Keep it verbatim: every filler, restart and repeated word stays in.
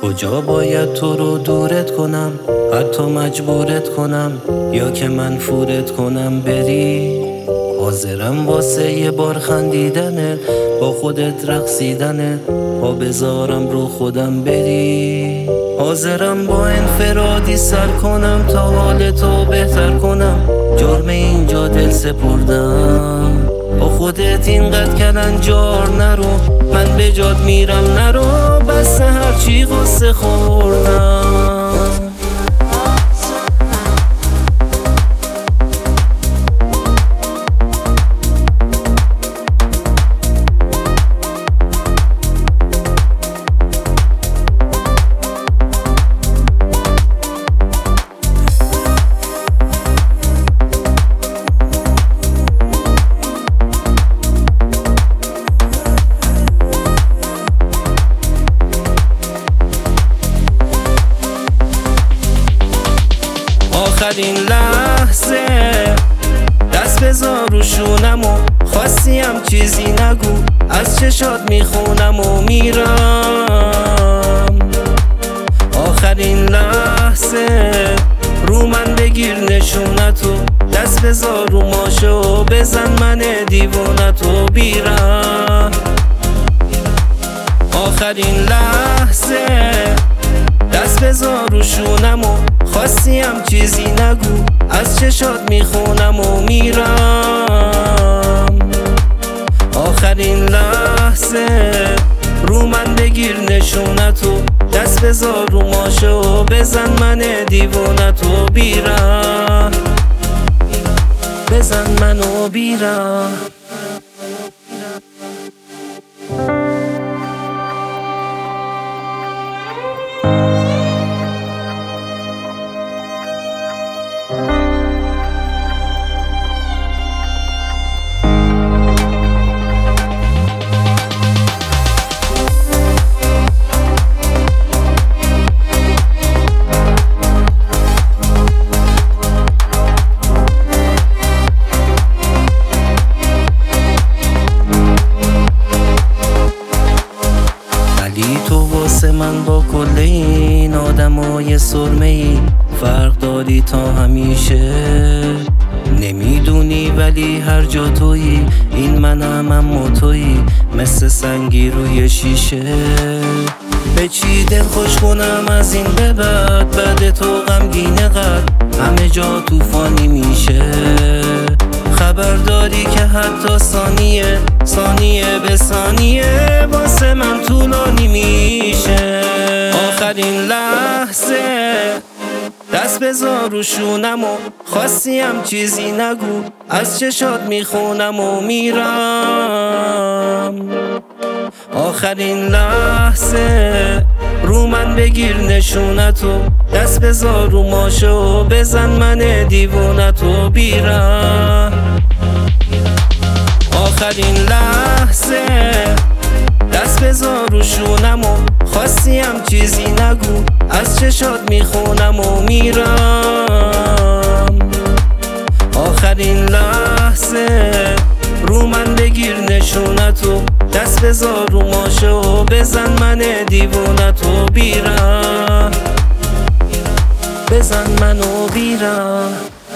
کجا باید تو رو دورت کنم، حتی مجبورت کنم، یا که من فورت کنم بری. حاضرم واسه یه بار خندیدنت، با خودت رقصیدنت، پا بذارم رو خودم بری. حاضرم با انفرادی سر کنم تا حالتو بهتر کنم، جرم اینجا دل سپردم. با خودت اینقدر کلنجار نرو، من به جات میرم نرو، بس هرچی غصه خوردم. آخرین لحظه دست بذار رو شونم و خواستیم چیزی نگو، از چشات میخونم و میرم. آخرین لحظه رو من بگیر نشونتو، دست بذار رو ماشه و بزن من دیوونتو بیرم. آخرین لحظه دست بذار رو شونم و خواستیم چیزی نگو، از چشات میخونم و میرم. آخرین لحظه رو من بگیر نشونتو، دست بذار رو ماشه و بزن من دیوونتو بیرم، بزن منو بیرم. تو واسه من با کل این آدمای سرمه‌ای فرق داری تا همیشه. نمیدونی ولی هر جا تویی، این منم اما تویی، مثل سنگی روی شیشه. به چی دل خوش کنم از این به بعد، بعد تو غمگینه قد همه جا طوفانی میشه. خبر داری که حتی ثانیه ثانیه به ثانیه واسه من طولانی میشه. آخرین لحظه دست بذار رو شونم و خواستیم چیزی نگو، از چشات میخونم و میرم. آخرین لحظه رو من بگیر نشونتو، دست بذار رو ماشه و بزن من دیوونتو بیرم. آخرین لحظه دست بذار رو شونم و خواستیم چیزی نگو، از چشات میخونم و میرم. آخرین لحظه رو من بگیر نشونتو، دست بذار رو ماشه و بزن من دیوونتو بیرم، بزن منو بیرم.